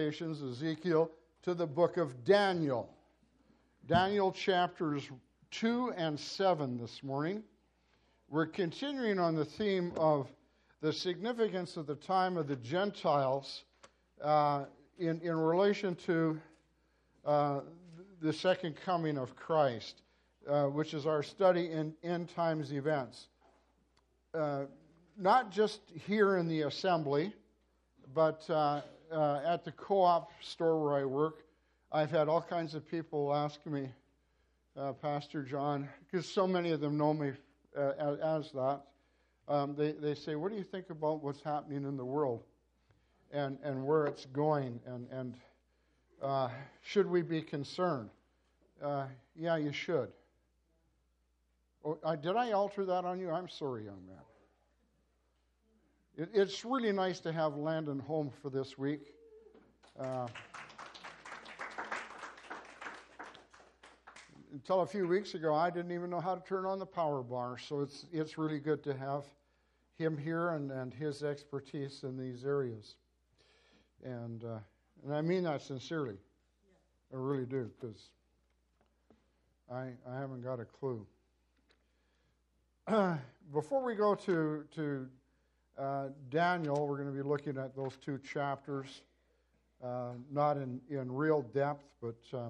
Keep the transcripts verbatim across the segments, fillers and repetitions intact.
Lamentations, Ezekiel, to the book of Daniel. Daniel chapters two and seven this morning. We're continuing on the theme of the significance of the time of the Gentiles uh, in, in relation to uh, the second coming of Christ, uh, which is our study in end times events. Uh, not just here in the assembly, but uh, uh, at the co-op store where I work, I've had all kinds of people ask me, uh, Pastor John, because so many of them know me uh, as, as that, um, they, they say, what do you think about what's happening in the world and, and where it's going, and, and uh, should we be concerned? Uh, yeah, you should. Oh, I, did I alter that on you? I'm sorry, young man. It, it's really nice to have Landon home for this week. Uh, until a few weeks ago, I didn't even know how to turn on the power bar, so it's it's really good to have him here and, and his expertise in these areas. And uh, and I mean that sincerely. Yeah. I really do, because I I haven't got a clue. Before we go to to uh, Daniel, we're going to be looking at those two chapters, uh, not in, in real depth, but uh,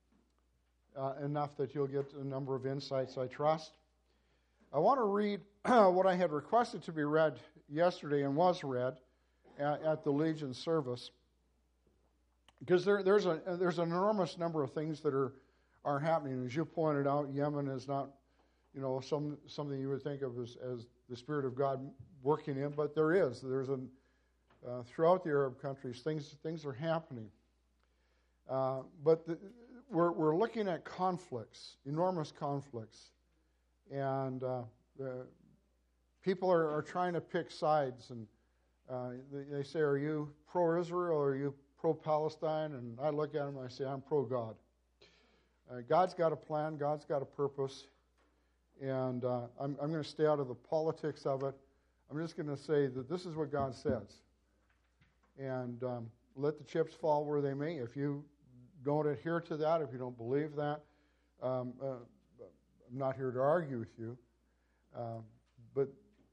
uh, enough that you'll get a number of insights, I trust. I want to read what I had requested to be read yesterday and was read at, at the Legion service, because there, there's a there's an enormous number of things that are are happening. As you pointed out, Yemen is not, you know, some something you would think of as, as the Spirit of God working in, but there is. There's a uh, throughout the Arab countries, things things are happening. Uh, but the, we're we're looking at conflicts, enormous conflicts, and uh, the people are, are trying to pick sides, and uh, they, they say, "Are you pro-Israel or are you pro-Palestine?" And I look at them and I say, "I'm pro-God." Uh, God's got a plan. God's got a purpose. And uh, I'm, I'm going to stay out of the politics of it. I'm just going to say that this is what God says. And um, let the chips fall where they may. If you don't adhere to that, if you don't believe that, um, uh, I'm not here to argue with you. Uh, but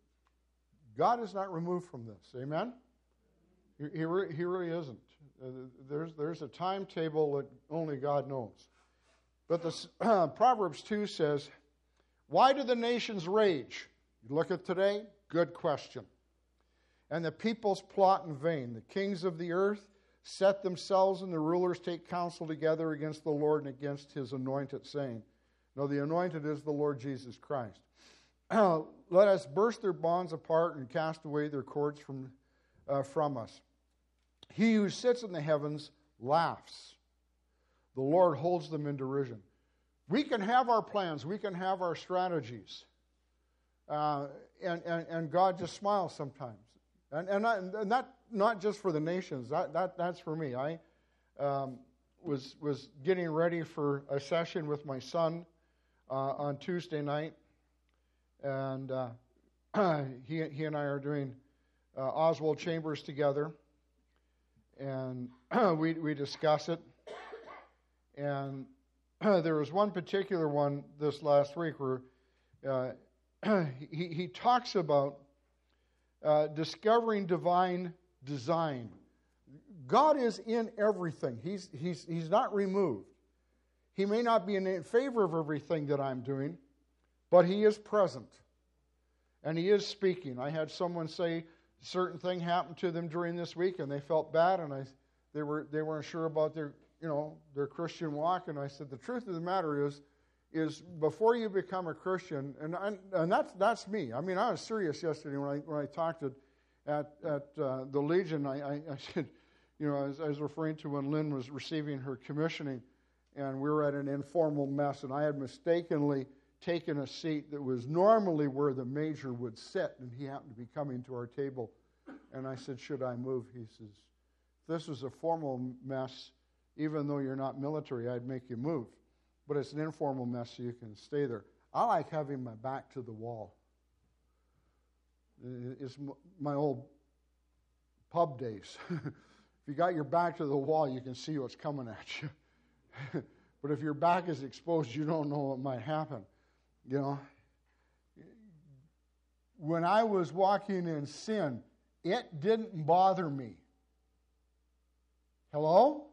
God is not removed from this. Amen? He, he, re- he really isn't. Uh, there's, there's a timetable that only God knows. But the uh, Proverbs two says, why do the nations rage? You look at today, good question. And the peoples plot in vain. The kings of the earth set themselves, and the rulers take counsel together against the Lord and against his anointed, saying, no, the anointed is the Lord Jesus Christ. Let us burst their bonds apart and cast away their cords from, uh, from us. He who sits in the heavens laughs. The Lord holds them in derision. We can have our plans. We can have our strategies. Uh, and, and, and God just smiles sometimes. And, and, not, and not, not just for the nations. That, that, that's for me. I um, was, was getting ready for a session with my son uh, on Tuesday night. And uh, he, he and I are doing uh, Oswald Chambers together. And we, we discuss it. And there was one particular one this last week where uh, he, he talks about uh, discovering divine design. God is in everything. He's, he's, he's not removed. He may not be in favor of everything that I'm doing, but he is present. And he is speaking. I had someone say a certain thing happened to them during this week, and they felt bad, and I, they, were, they weren't sure about their you know, their Christian walk, and I said, the truth of the matter is, is before you become a Christian, and I, and that's that's me. I mean, I was serious yesterday when I when I talked at at, at uh, the Legion. I, I, I said, you know, I was, I was referring to when Lynn was receiving her commissioning, and we were at an informal mess, and I had mistakenly taken a seat that was normally where the major would sit, and he happened to be coming to our table, and I said, should I move? He says, if this was a formal mess, even though you're not military, I'd make you move. But it's an informal mess, so you can stay there. I like having my back to the wall. It's my old pub days. if you got your back to the wall, you can see what's coming at you. But if your back is exposed, you don't know what might happen. You know, when I was walking in sin, it didn't bother me. Hello?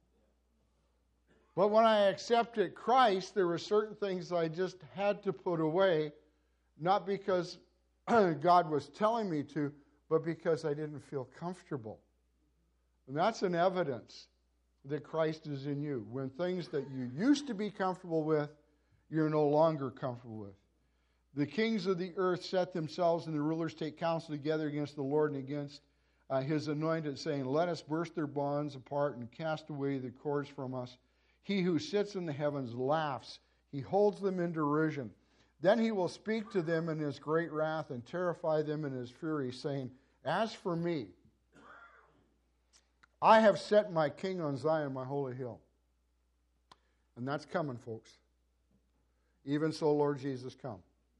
But when I accepted Christ, there were certain things I just had to put away, not because God was telling me to, but because I didn't feel comfortable. And that's an evidence that Christ is in you. When things that you used to be comfortable with, you're no longer comfortable with. The kings of the earth set themselves, and the rulers take counsel together against the Lord and against uh, his anointed, saying, let us burst their bonds apart and cast away the cords from us. He who sits in the heavens laughs. He holds them in derision. Then he will speak to them in his great wrath and terrify them in his fury, saying, as for me, I have set my king on Zion, my holy hill. And that's coming, folks. Even so, Lord Jesus, come.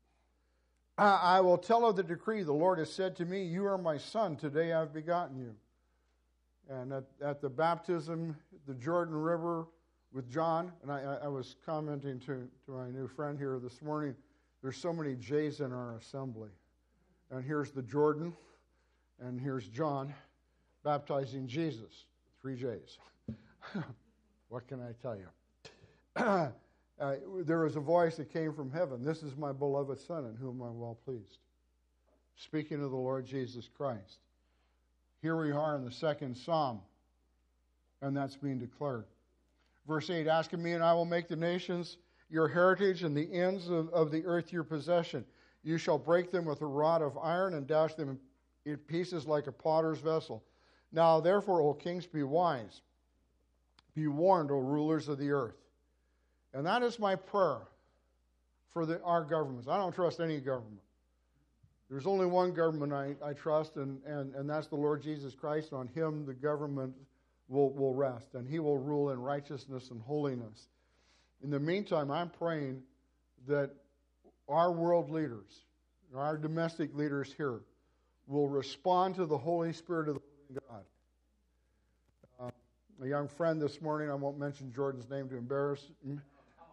I will tell of the decree. The Lord has said to me, you are my son. Today I have begotten you. And at, at the baptism, the Jordan River with John, and I, I was commenting to, to my new friend here this morning, there's so many J's in our assembly. And here's the Jordan, and here's John baptizing Jesus. Three J's. What can I tell you? Uh, there was a voice that came from heaven. This is my beloved Son in whom I'm well pleased. Speaking of the Lord Jesus Christ. Here we are in the second Psalm, and that's being declared. Verse eight, ask of me, and I will make the nations your heritage, and the ends of, of the earth your possession. You shall break them with a rod of iron, and dash them in pieces like a potter's vessel. Now therefore, O kings, be wise. Be warned, O rulers of the earth. And that is my prayer for the, our governments. I don't trust any government. There's only one government I, I trust, and, and, and that's the Lord Jesus Christ. On him the government will, will rest, and he will rule in righteousness and holiness. In the meantime, I'm praying that our world leaders, our domestic leaders here, will respond to the Holy Spirit of the living God. Uh, a young friend this morning, I won't mention Jordan's name to embarrass him,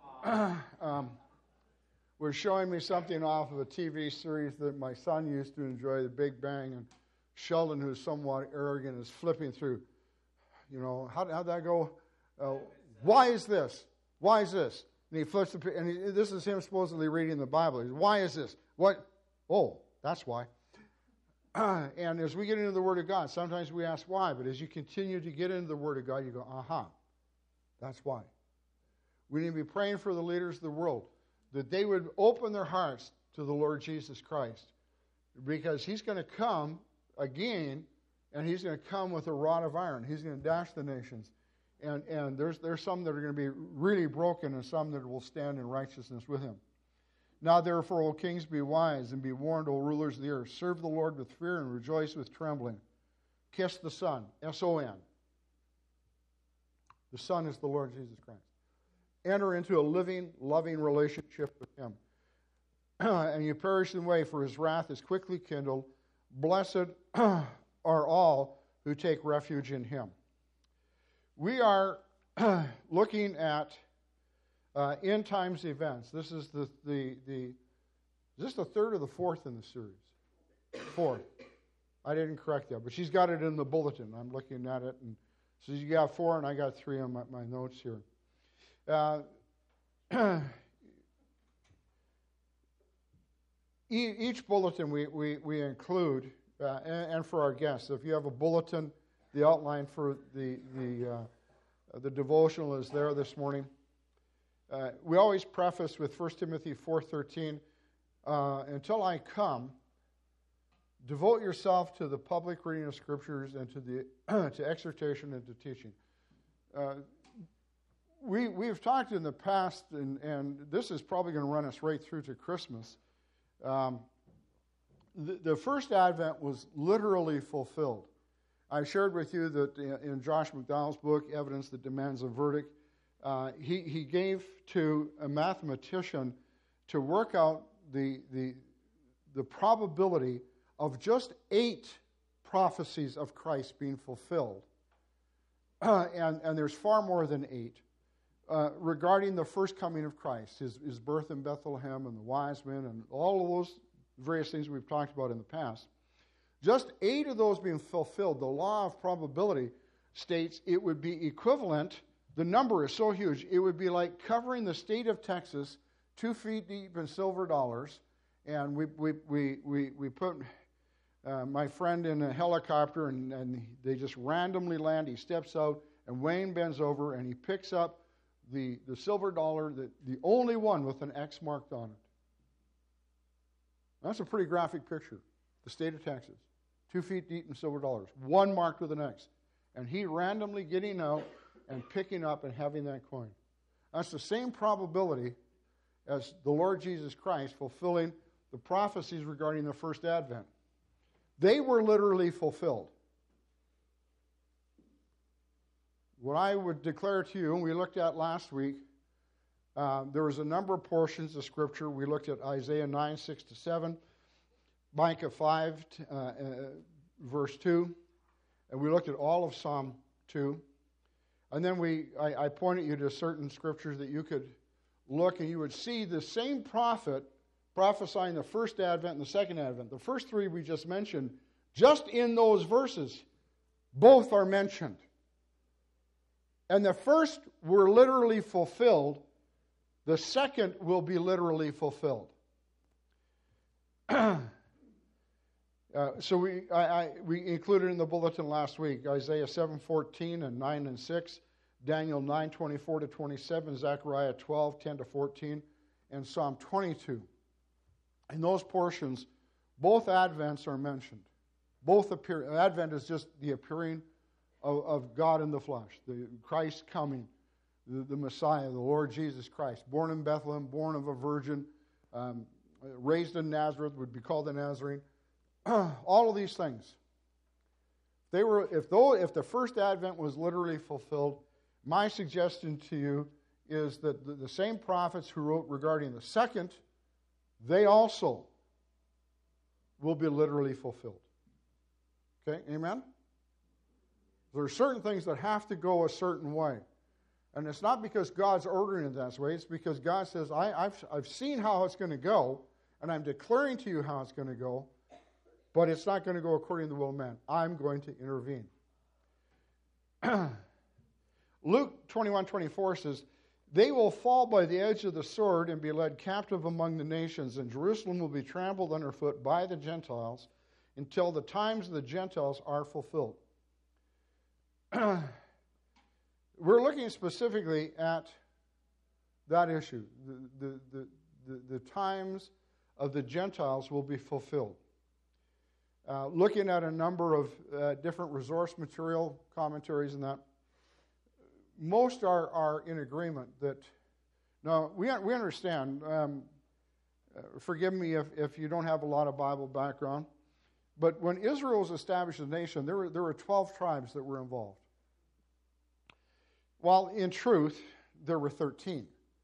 um, was showing me something off of a T V series that my son used to enjoy, The Big Bang, and Sheldon, who's somewhat arrogant, is flipping through. You know, how, how'd that go? Uh, why is this? Why is this? And he flips the, and he, this is him supposedly reading the Bible. He says, why is this? What? Oh, that's why. Uh, and as we get into the Word of God, sometimes we ask why, but as you continue to get into the Word of God, you go, aha, that's why. We need to be praying for the leaders of the world, that they would open their hearts to the Lord Jesus Christ, because he's going to come again, and he's going to come with a rod of iron. He's going to dash the nations. And, and there's, there's some that are going to be really broken, and some that will stand in righteousness with him. Now therefore, O kings, be wise, and be warned, O rulers of the earth. Serve the Lord with fear, and rejoice with trembling. Kiss the Son, S O N. The Son is the Lord Jesus Christ. Enter into a living, loving relationship with him. And you perish in the way, for his wrath is quickly kindled. Blessed are all who take refuge in him. We are looking at uh, end times events. This is the, the, the, is this the third or the fourth in the series? Fourth. I didn't correct that, but she's got it in the bulletin. I'm looking at it. And so you got four, and I got three on my, my notes here. Uh, each bulletin we, we, we include, uh, and, and for our guests, if you have a bulletin, the outline for the, the, uh, the devotional is there this morning. Uh, we always preface with First Timothy four thirteen, uh, until I come, devote yourself to the public reading of Scriptures and to the to exhortation and to teaching. Uh, We, we've talked in the past, and, and this is probably going to run us right through to Christmas. Um, the, the first Advent was literally fulfilled. I shared with you that in, in Josh McDowell's book, Evidence That Demands a Verdict, uh, he, he gave to a mathematician to work out the, the, the probability of just eight prophecies of Christ being fulfilled and, and there's far more than eight, uh, regarding the first coming of Christ, his, his birth in Bethlehem and the wise men and all of those various things we've talked about in the past. Just eight of those being fulfilled, the law of probability states it would be equivalent, the number is so huge, it would be like covering the state of Texas two feet deep in silver dollars. And we we we we, we put uh, my friend in a helicopter, and, and they just randomly land. He steps out, and Wayne bends over, and he picks up the, the silver dollar, the, the only one with an X marked on it. That's a pretty graphic picture. The state of Texas. Two feet deep in silver dollars. One marked with an X. And he randomly getting out and picking up and having that coin. That's the same probability as the Lord Jesus Christ fulfilling the prophecies regarding the first advent. They were literally fulfilled. What I would declare to you, and we looked at last week, uh, there was a number of portions of Scripture. We looked at Isaiah nine, six to seven, Micah five, uh, uh, verse two, and we looked at all of Psalm two. And then we, I, I pointed you to certain scriptures that you could look and you would see the same prophet prophesying the first advent and the second advent. The first three we just mentioned, just in those verses, both are mentioned. And the first were literally fulfilled. The second will be literally fulfilled. uh, so we I, I, we included in the bulletin last week Isaiah seven fourteen and nine and six, Daniel nine twenty-four to twenty-seven, Zechariah twelve ten to fourteen, and Psalm twenty-two. In those portions, both advents are mentioned. Both appear. Advent is just the appearing of, of God in the flesh, the Christ coming, the, the Messiah, the Lord Jesus Christ, born in Bethlehem, born of a virgin, um, raised in Nazareth, would be called the Nazarene. All of these things. They were, if though, if the first advent was literally fulfilled, my suggestion to you is that the, the same prophets who wrote regarding the second, they also will be literally fulfilled. Okay, amen? There are certain things that have to go a certain way. And it's not because God's ordering it that way. It's because God says, I, I've, I've seen how it's going to go, and I'm declaring to you how it's going to go, but it's not going to go according to the will of man. I'm going to intervene. Luke twenty-one twenty-four says, they will fall by the edge of the sword and be led captive among the nations, and Jerusalem will be trampled underfoot by the Gentiles until the times of the Gentiles are fulfilled. We're looking specifically at that issue. The, the, the, the, the times of the Gentiles will be fulfilled. Uh, looking at a number of uh, different resource material commentaries and that, most are, are in agreement that, now, we, we understand, um, uh, forgive me if, if you don't have a lot of Bible background, but when Israel was established as a nation, there were, there were twelve tribes that were involved. While in truth, there were thirteen.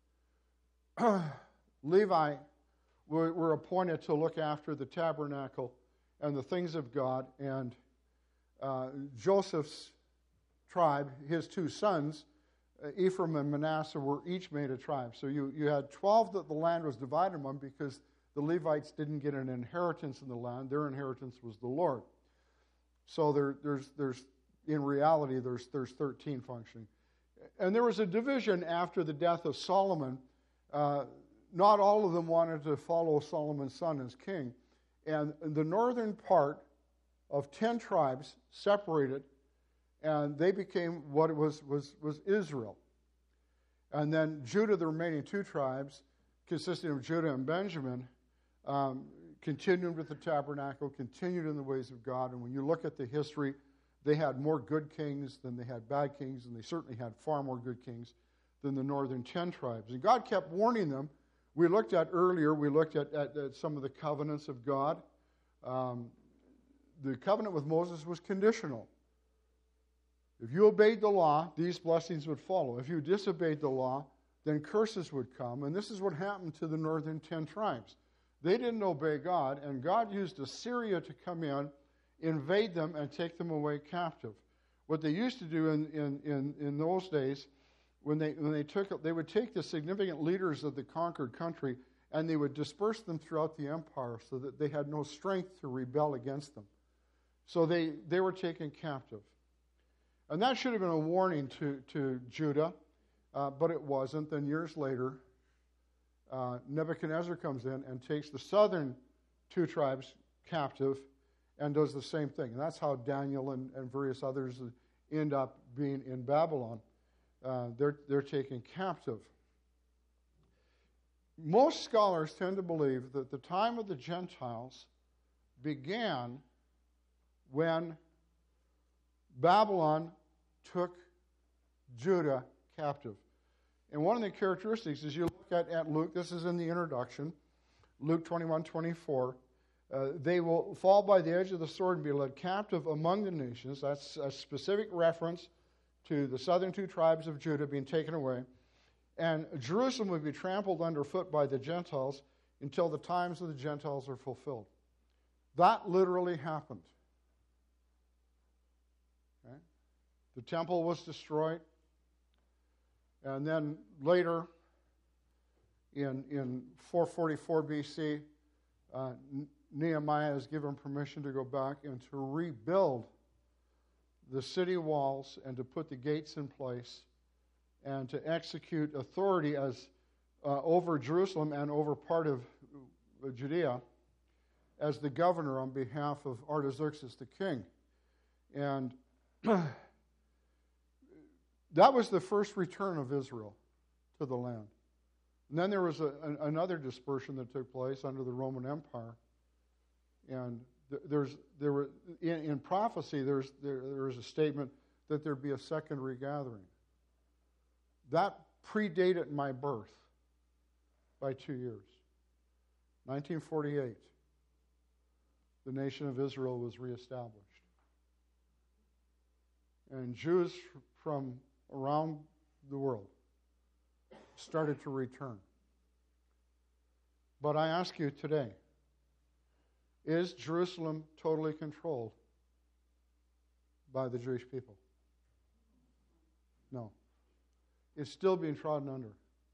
Levi were, were appointed to look after the tabernacle and the things of God, and uh, Joseph's tribe, his two sons, uh, Ephraim and Manasseh, were each made a tribe. So you, you had twelve that the land was divided among because the Levites didn't get an inheritance in the land. Their inheritance was the Lord. So there, there's, there's, in reality, there's, there's thirteen functioning. And there was a division after the death of Solomon. Uh, not all of them wanted to follow Solomon's son as king. And the northern part of ten tribes separated, and they became what it was, was, was Israel. And then Judah, the remaining two tribes, consisting of Judah and Benjamin, um, continued with the tabernacle, continued in the ways of God. And when you look at the history, they had more good kings than they had bad kings, and they certainly had far more good kings than the northern ten tribes. And God kept warning them. We looked at earlier, we looked at, at, at some of the covenants of God. Um, the covenant with Moses was conditional. If you obeyed the law, these blessings would follow. If you disobeyed the law, then curses would come. And this is what happened to the northern ten tribes. They didn't obey God, and God used Assyria to come in, invade them, and take them away captive. What they used to do in, in, in, in those days, when they when they took they would take the significant leaders of the conquered country and they would disperse them throughout the empire so that they had no strength to rebel against them. So they, they were taken captive. And that should have been a warning to, to Judah, uh, but it wasn't. Then years later, uh, Nebuchadnezzar comes in and takes the southern two tribes captive and does the same thing. And that's how Daniel and, and various others end up being in Babylon. Uh, they're, they're taken captive. Most scholars tend to believe that the time of the Gentiles began when Babylon took Judah captive. And one of the characteristics is you look at, at Luke, this is in the introduction, Luke twenty-one twenty-four, uh, they will fall by the edge of the sword and be led captive among the nations. That's a specific reference to the southern two tribes of Judah being taken away. And Jerusalem would be trampled underfoot by the Gentiles until the times of the Gentiles are fulfilled. That literally happened. Okay? The temple was destroyed. And then later, in, in four forty-four B C, uh, Nehemiah is given permission to go back and to rebuild the city walls and to put the gates in place and to execute authority as uh, over Jerusalem and over part of Judea as the governor on behalf of Artaxerxes the king. And that was the first return of Israel to the land. And then there was a, an, another dispersion that took place under the Roman Empire. And th- there's there were in, in prophecy there's there, there is a statement that there'd be a second regathering. That predated my birth by two years. nineteen forty-eight, the nation of Israel was reestablished. And Jews from around the world started to return. But I ask you today, is Jerusalem totally controlled by the Jewish people? No. It's still being trodden under.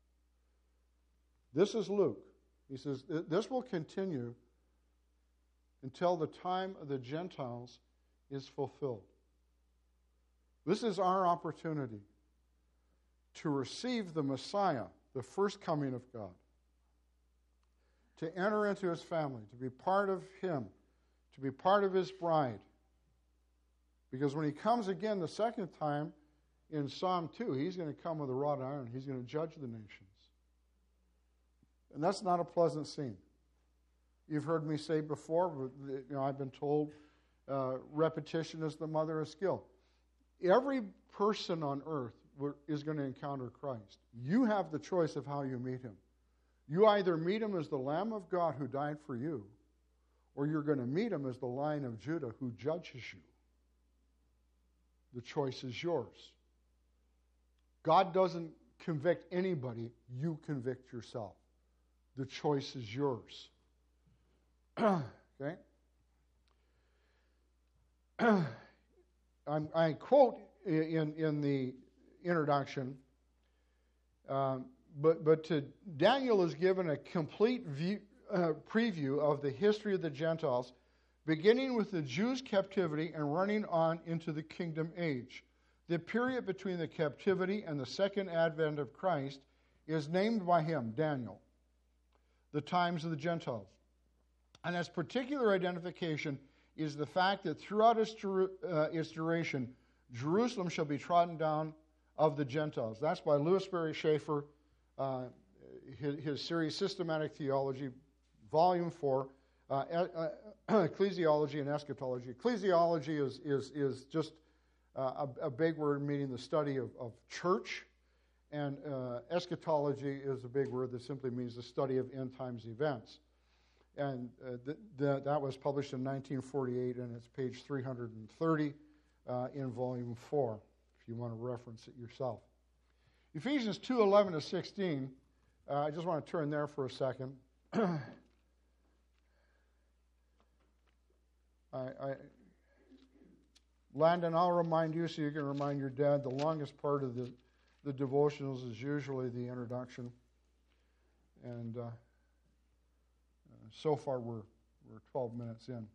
This is Luke. He says, this will continue until the time of the Gentiles is fulfilled. This is our opportunity to receive the Messiah, the first coming of God, to enter into his family, to be part of him, to be part of his bride. Because when he comes again the second time, in Psalm two, he's going to come with a rod of iron. He's going to judge the nations. And that's not a pleasant scene. You've heard me say before, but, you know, I've been told uh, repetition is the mother of skill. Every person on earth is going to encounter Christ. You have the choice of how you meet him. You either meet him as the Lamb of God who died for you, or you're going to meet him as the Lion of Judah who judges you. The choice is yours. God doesn't convict anybody. You convict yourself. The choice is yours. Okay? I'm, I quote in, in the introduction, um, but, but to Daniel is given a complete view, uh, preview of the history of the Gentiles, beginning with the Jews' captivity and running on into the kingdom age. The period between the captivity and the second advent of Christ is named by him, Daniel, the times of the Gentiles. And its particular identification is the fact that throughout its, uh, its duration, Jerusalem shall be trodden down of the Gentiles. That's by Louis Berry Schaeffer, uh, his, his series Systematic Theology, Volume four, uh, uh, Ecclesiology and Eschatology. Ecclesiology is, is, is just Uh, a, a big word meaning the study of, of church, and uh, eschatology is a big word that simply means the study of end times events. And uh, th- th- that was published in nineteen forty-eight, and it's page three hundred thirty uh, in volume four, if you want to reference it yourself. Ephesians two eleven to sixteen, uh, I just want to turn there for a second. I... I Landon, I'll remind you so you can remind your dad, the longest part of the, the devotionals is usually the introduction. And uh, so far we're, we're twelve minutes in.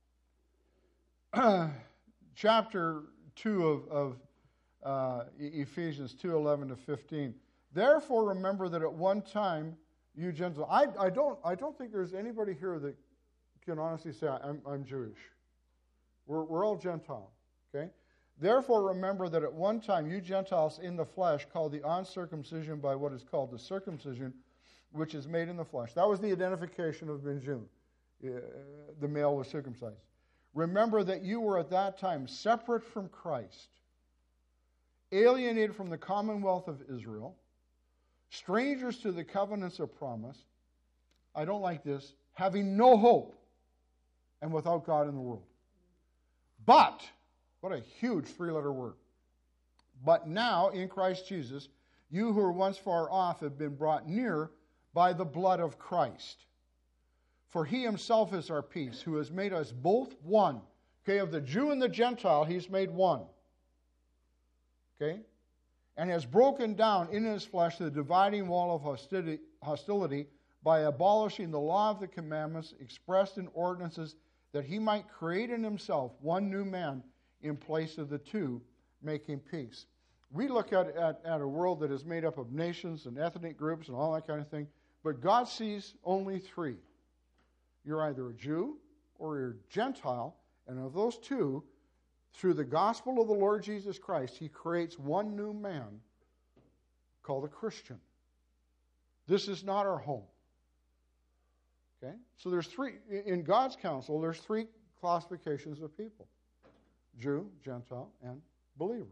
Chapter two of, of uh, Ephesians two, eleven to fifteen. Therefore remember that at one time you Gentiles... I, I, don't, I don't think there's anybody here that can honestly say, I'm, I'm Jewish. We're, we're all Gentile. Okay? Therefore remember that at one time you Gentiles in the flesh called the uncircumcision by what is called the circumcision, which is made in the flesh. That was the identification of Ben Jew. Uh, the male was circumcised. Remember that you were at that time separate from Christ, alienated from the commonwealth of Israel, strangers to the covenants of promise. I don't like this. Having no hope and without God in the world. But, what a huge three-letter word. But now, in Christ Jesus, you who were once far off have been brought near by the blood of Christ. For he himself is our peace, who has made us both one. Okay, of the Jew and the Gentile, he's made one. Okay? And has broken down in his flesh the dividing wall of hostility, hostility by abolishing the law of the commandments expressed in ordinances, that he might create in himself one new man in place of the two, making peace. We look at, at, at a world that is made up of nations and ethnic groups and all that kind of thing, but God sees only three. You're either a Jew or you're a Gentile, and of those two, through the gospel of the Lord Jesus Christ, he creates one new man called a Christian. This is not our home. Okay? So there's three, in God's counsel, there's three classifications of people. Jew, Gentile, and believers.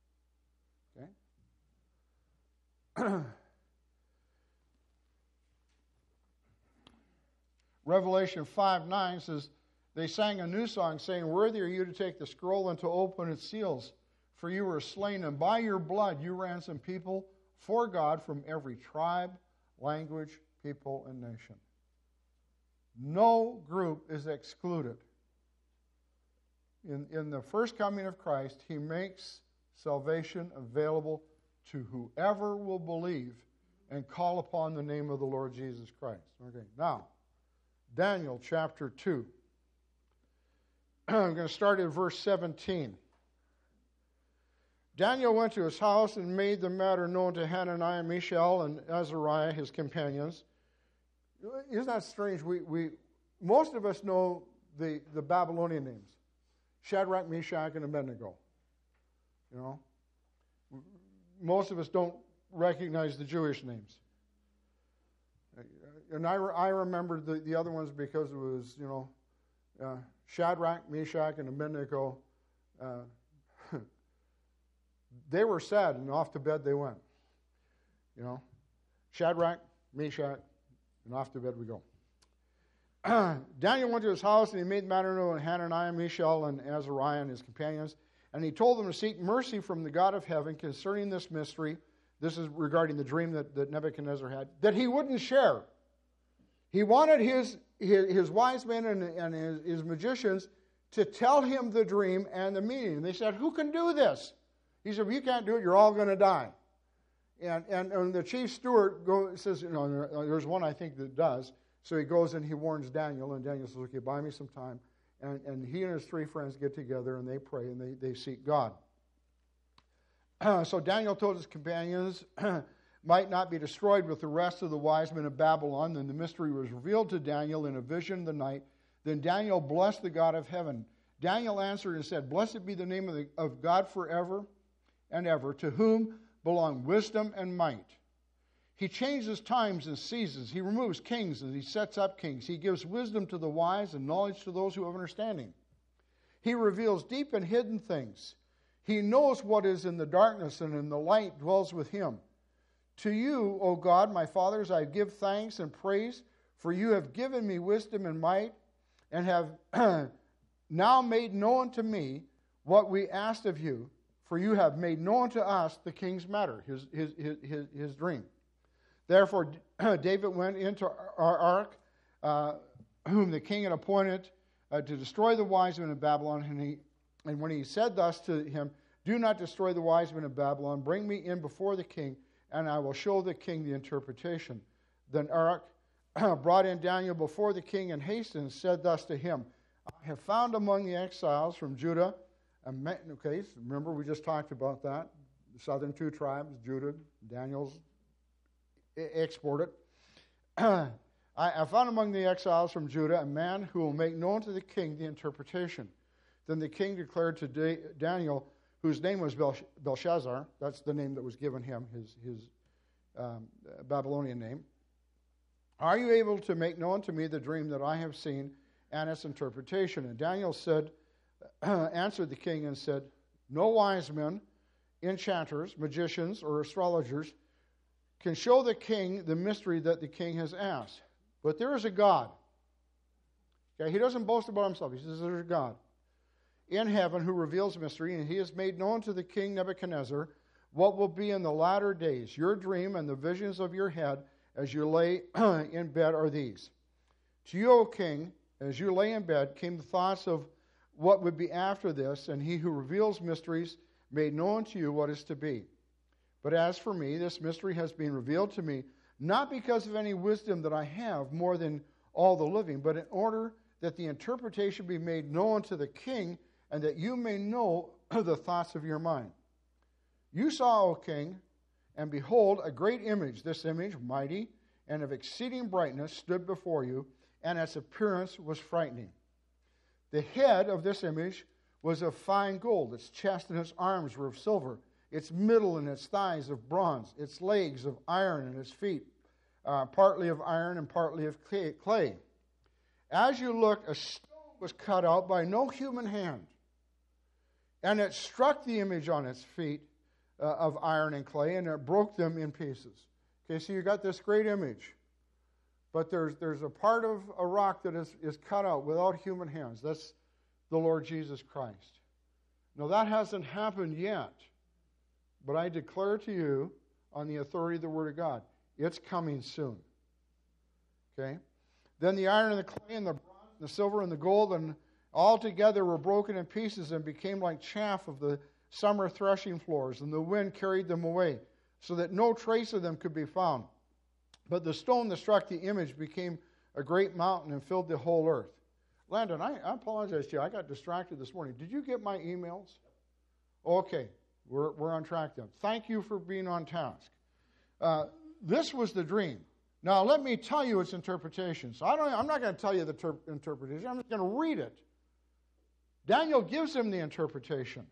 Okay? Revelation five nine says, they sang a new song saying, worthy are you to take the scroll and to open its seals, for you were slain, and by your blood you ransomed people for God from every tribe, language, people, and nation. No group is excluded. In, in the first coming of Christ, he makes salvation available to whoever will believe and call upon the name of the Lord Jesus Christ. Okay, now, Daniel chapter two. I'm going to start at verse seventeen. Daniel went to his house and made the matter known to Hananiah, Mishael, and Azariah, his companions. Isn't that strange? We, we most of us know the, the Babylonian names. Shadrach, Meshach, and Abednego. You know? Most of us don't recognize the Jewish names. And I, I remembered the, the other ones because it was, you know, uh, Shadrach, Meshach, and Abednego. Uh, they were sad, and off to bed they went. You know? Shadrach, Meshach, and off to bed we go. Daniel went to his house, and he made the matter known to Hananiah, Mishael, and Azariah, and his companions. And he told them to seek mercy from the God of heaven concerning this mystery. This is regarding the dream that, that Nebuchadnezzar had, that he wouldn't share. He wanted his, his, his wise men and, and his, his magicians to tell him the dream and the meaning. And they said, who can do this? He said, if you can't do it, you're all going to die. And, and, and the chief steward go, says, you know, there's one I think that does. So he goes and he warns Daniel, and Daniel says, okay, buy me some time. And, and he and his three friends get together, and they pray, and they, they seek God. So Daniel told his companions, might not be destroyed with the rest of the wise men of Babylon. Then the mystery was revealed to Daniel in a vision of the night. Then Daniel blessed the God of heaven. Daniel answered and said, blessed be the name of, the, of God forever and ever, to whom belong wisdom and might. He changes times and seasons. He removes kings and he sets up kings. He gives wisdom to the wise and knowledge to those who have understanding. He reveals deep and hidden things. He knows what is in the darkness, and in the light dwells with him. To you, O God, my fathers, I give thanks and praise, for you have given me wisdom and might, and have now made known to me what we asked of you, for you have made known to us the king's matter, his, his, his, his, his dream. Therefore, David went into our ark, uh, whom the king had appointed uh, to destroy the wise men of Babylon, and he And when he said thus to him, do not destroy the wise men of Babylon. Bring me in before the king, and I will show the king the interpretation. Then Arioch brought in Daniel before the king, and hastened and said thus to him, I have found among the exiles from Judah, a man, okay, remember we just talked about that, the southern two tribes, Judah, Daniel's exported. I found among the exiles from Judah a man who will make known to the king the interpretation. Then the king declared to Daniel, whose name was Belshazzar, that's the name that was given him, his, his um, Babylonian name, are you able to make known to me the dream that I have seen and its interpretation? And Daniel said, answered the king and said, no wise men, enchanters, magicians, or astrologers can show the king the mystery that the king has asked. But there is a God. Okay, he doesn't boast about himself. He says there's a God in heaven who reveals mystery, and he has made known to the king Nebuchadnezzar what will be in the latter days. Your dream and the visions of your head as you lay in bed are these. To you, O king, as you lay in bed, came the thoughts of what would be after this, and he who reveals mysteries made known to you what is to be. But as for me, this mystery has been revealed to me, not because of any wisdom that I have more than all the living, but in order that the interpretation be made known to the king, and that you may know the thoughts of your mind. You saw, O king, and behold, a great image. This image, mighty and of exceeding brightness, stood before you, and its appearance was frightening. The head of this image was of fine gold. Its chest and its arms were of silver. Its middle and its thighs of bronze. Its legs of iron, and its feet uh, partly of iron and partly of clay. As you looked, a stone was cut out by no human hand, and it struck the image on its feet uh, of iron and clay, and it broke them in pieces. Okay, so you got this great image, but there's there's a part of a rock that is, is cut out without human hands. That's the Lord Jesus Christ. Now that hasn't happened yet, but I declare to you on the authority of the Word of God, it's coming soon. Okay? Then the iron and the clay and the bronze and the silver and the gold and all together were broken in pieces and became like chaff of the summer threshing floors, and the wind carried them away, so that no trace of them could be found. But the stone that struck the image became a great mountain and filled the whole earth. Landon, I, I apologize to you. I got distracted this morning. Did you get my emails? Okay, we're, we're on track then. Thank you for being on task. Uh, this was the dream. Now, let me tell you its interpretation. So I don't, I'm not going to tell you the ter- interpretation. I'm just going to read it. Daniel gives him the interpretation.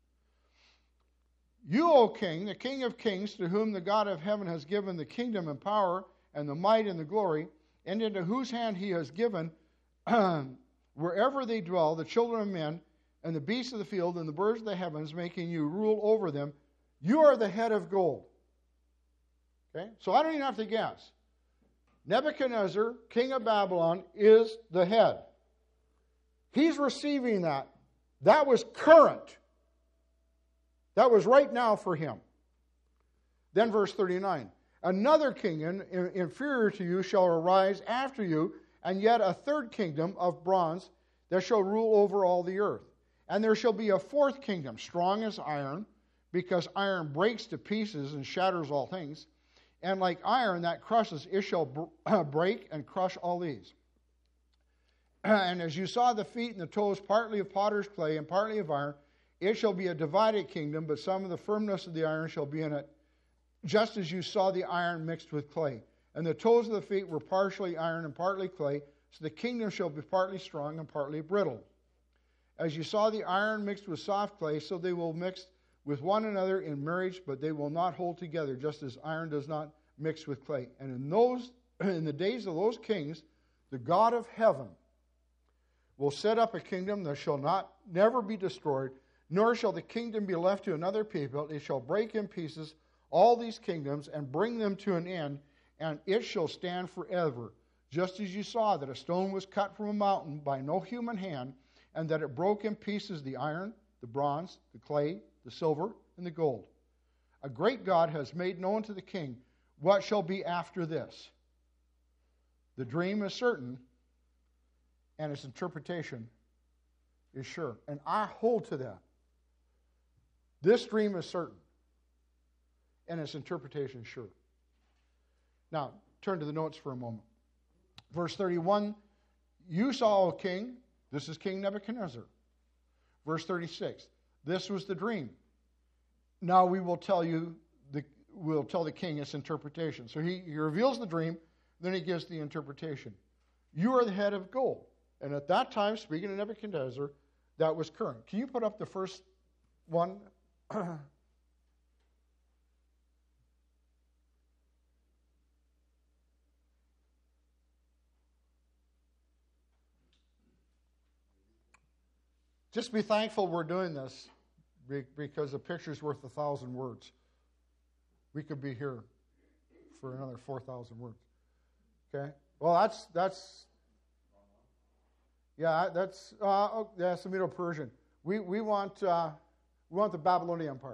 You, O king, the king of kings, to whom the God of heaven has given the kingdom and power and the might and the glory, and into whose hand he has given, wherever they dwell, the children of men, and the beasts of the field, and the birds of the heavens, making you rule over them, you are the head of gold. Okay? So I don't even have to guess. Nebuchadnezzar, king of Babylon, is the head. He's receiving that. That was current. That was right now for him. Then verse thirty-nine. Another kingdom inferior to you shall arise after you, and yet a third kingdom of bronze that shall rule over all the earth. And there shall be a fourth kingdom, strong as iron, because iron breaks to pieces and shatters all things. And like iron that crushes, it shall break and crush all these. And as you saw the feet and the toes, partly of potter's clay and partly of iron, it shall be a divided kingdom, but some of the firmness of the iron shall be in it, just as you saw the iron mixed with clay. And the toes of the feet were partially iron and partly clay, so the kingdom shall be partly strong and partly brittle. As you saw the iron mixed with soft clay, so they will mix with one another in marriage, but they will not hold together, just as iron does not mix with clay. And in those, in the days of those kings, the God of heaven will set up a kingdom that shall not never be destroyed, nor shall the kingdom be left to another people. It shall break in pieces all these kingdoms and bring them to an end, and it shall stand forever. Just as you saw that a stone was cut from a mountain by no human hand, and that it broke in pieces the iron, the bronze, the clay, the silver, and the gold. A great God has made known to the king what shall be after this. The dream is certain, and its interpretation is sure. And I hold to that. This dream is certain. And its interpretation is sure. Now, turn to the notes for a moment. Verse thirty-one, you saw, O king, this is King Nebuchadnezzar. Verse thirty-six, this was the dream. Now we will tell you, the, we'll tell the king its interpretation. So he, he reveals the dream, then he gives the interpretation. You are the head of gold. And at that time, speaking of Nebuchadnezzar, that was current. Can you put up the first one? Just be thankful we're doing this, because a picture's worth a thousand words. We could be here for another four thousand words. Okay? Well, that's, that's yeah, that's, uh, oh, yeah, it's the Medo-Persian. We, we, want, uh, we want the Babylonian Empire.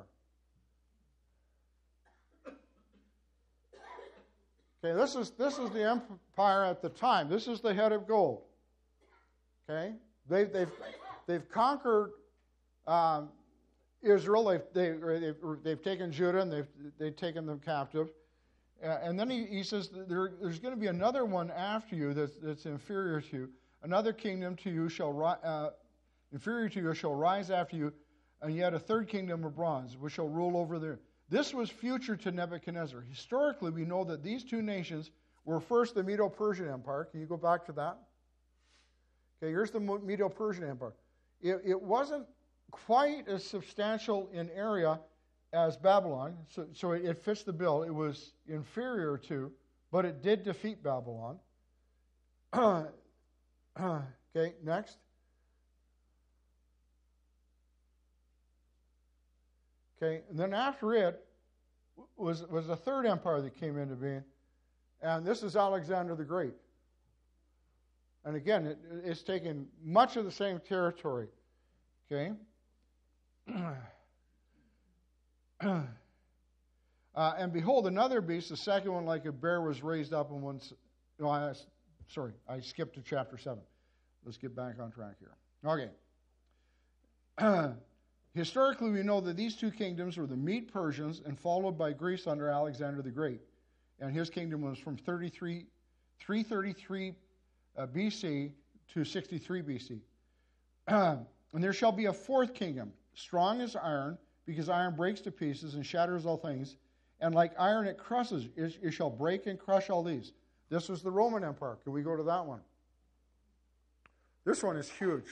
Okay, this is, this is the empire at the time. This is the head of gold. Okay? They, they've... They've conquered um, Israel. They've, they, they've, they've taken Judah, and they've, they've taken them captive. Uh, and then he, he says there, there's going to be another one after you that's, that's inferior to you. Another kingdom to you shall ri- uh, inferior to you shall rise after you, and yet a third kingdom of bronze, which shall rule over there. This was future to Nebuchadnezzar. Historically, we know that these two nations were first the Medo-Persian Empire. Can you go back to that? Okay, here's the Medo-Persian Empire. It, it wasn't quite as substantial in area as Babylon, so, so it, it fits the bill. It was inferior to, but it did defeat Babylon. Okay, next. Okay, and then after it was, was a third empire that came into being, and this is Alexander the Great. And again, it, it's taken much of the same territory. Okay? uh, and behold, another beast, the second one like a bear, was raised up in one... No, I, sorry, I skipped to chapter seven. Let's get back on track here. Okay. Historically, we know that these two kingdoms were the Mede-Persians and followed by Greece under Alexander the Great. And his kingdom was from thirty-three, three thirty-three Uh, B C to sixty-three B C. Uh, and there shall be a fourth kingdom, strong as iron, because iron breaks to pieces and shatters all things, and like iron it crushes, it, it shall break and crush all these. This was the Roman Empire. Can we go to that one? This one is huge.